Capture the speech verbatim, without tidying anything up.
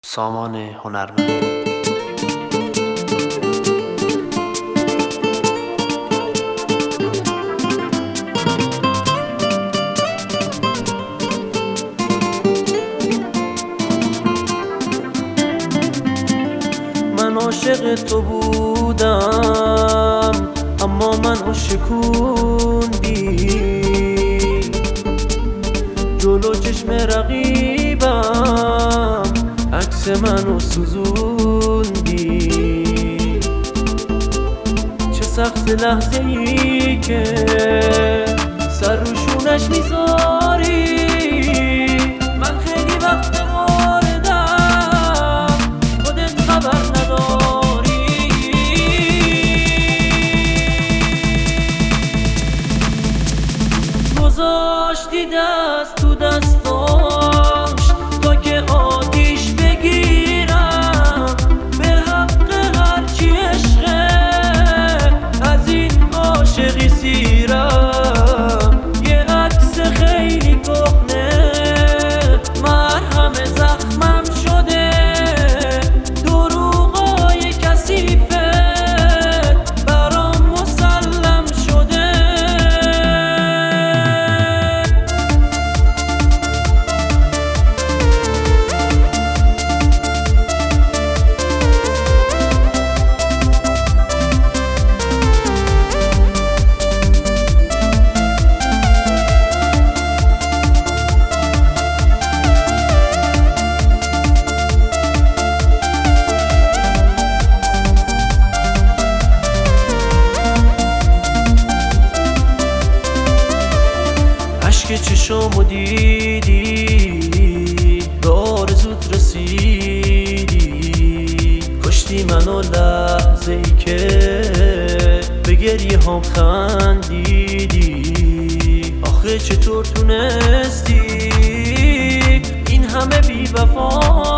سامان هنرمند. من عاشق تو بودم اما منو شکوندی، جلو چشم رقیبم عکس منو سوزوندی. چه سخت لحظه ای که سر روشونش میذاری، من خیلی وقت موردم خودت خبر نداری. گذاشتی دست تو دستاش تا که آتیش بگیرم، به حق هرچی عشقه از این عاشقی سیرم. یه عکس خیلی کهنه مرهم زخمم شده، دروغای کثیفت برام مسلم شده. که چشامو دیدی به آرزوت رسیدی، کشتی منو لحظه ای که به گریه هم خندیدی. آخه چطور تونستی این همه بی وفا